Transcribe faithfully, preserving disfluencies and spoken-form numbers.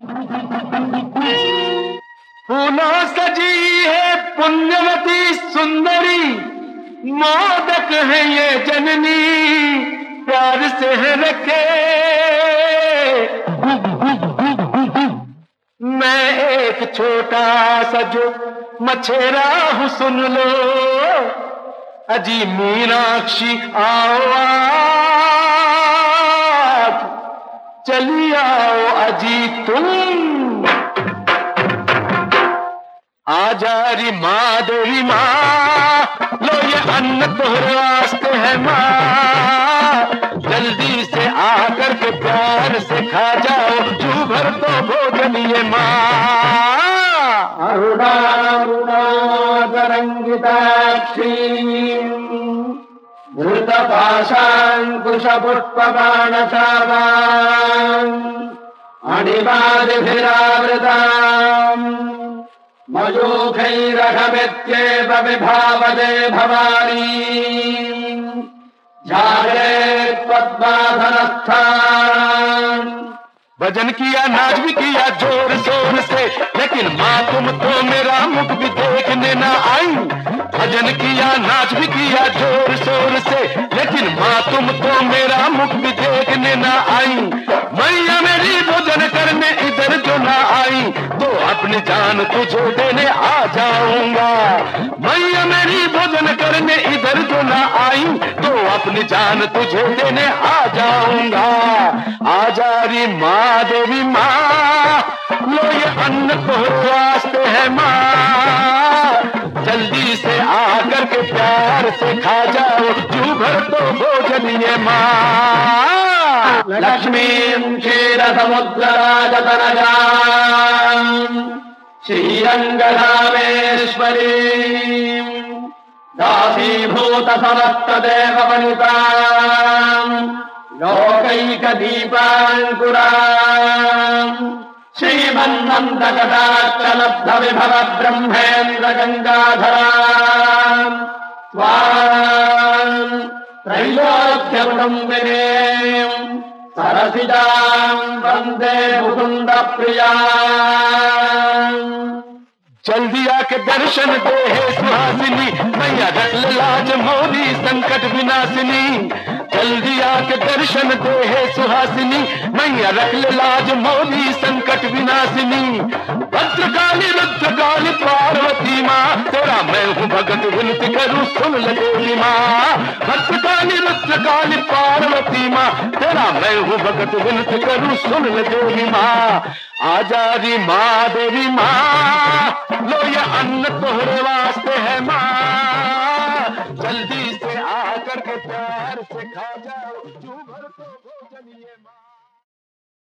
फूलों सजी है पुण्यवती सुंदरी, मोदक है ये जननी प्यार से है रखे। मैं एक छोटा सा जो मछेरा हूँ सुन लो, अजी मीनाक्षी आओ आज, चली आओ अजी तुम। आजा री माँ देवी माँ, लो ये अन्न तोहरे वास्ते है माँ, जल्दी से आकर के प्यार से खा जाओ, जू भर तो भोजन ये माँ। अरुणारुणादरंगिताक्षी धृतपाशाङ्कुशपुष्पबाणचापाम् अणिमादिभिरावृताम् मयूखैरघमित्येव विभावदे भवानी, झारेत् पद्मासनस्थान्। भजन किया नाच भी किया जोर शोर से, लेकिन माँ तुम तो मेरा मुख भी देखने ना आई। भजन किया नाच भी किया जोर शोर से, लेकिन माँ तुम तो मेरा मुख भी देखने ना आई। मैया मेरी भोजन करने इधर जो ना आई, तो अपनी जान तुझे देने आ जाऊंगा। मैया मेरी भोजन करने इधर जो ना आई, तो अपनी जान तुझे देने आ जाऊंगा। आजा री माँ देवी माँ, लो ये अन्न तोहरे वास्ते है माँ, जल्दी से आकर के प्यार से खा जाओ, जू भर तो भोजन ये माँ। लक्ष्मीं क्षीरसमुद्रराजतनयां श्रीरङ्गधामेश्वरीं दासीभूत समस्तदेववनितां लोकैकदीपाङ्कुराम् श्रीमन्मन्दकटाक्षलब्धविभव ब्रह्मेन्द्र गङ्गाधराम् त्वाम् त्रैलोक्यकुटुम्बिनीम् सरसिजाम् वन्दे मुकुन्दप्रियाम्। जल्दी आके दर्शन दे हे सुहासिनी, मैया रख ले लाज मोरी संकट विनाशिनी। जल्दी आके दर्शन दे हे सुहासिनी, मैया रख ले लाज मोरी संकट विनाशिनी। भद्रकाली रुद्रकाली पार्वती माँ, तेरा मैं हूँ भगत विनती करूँ सुन ले देवी माँ। भद्रकाली रुद्रकाली पार्वती माँ, तेरा मैं हूँ भगत विनती करूँ सुन ले देवी माँ। आजा री माँ देवी माँ, लो ये अन्न तोहरे वास्ते है माँ, जल्दी से आकर के प्यार से खा जाओ, जू भर तो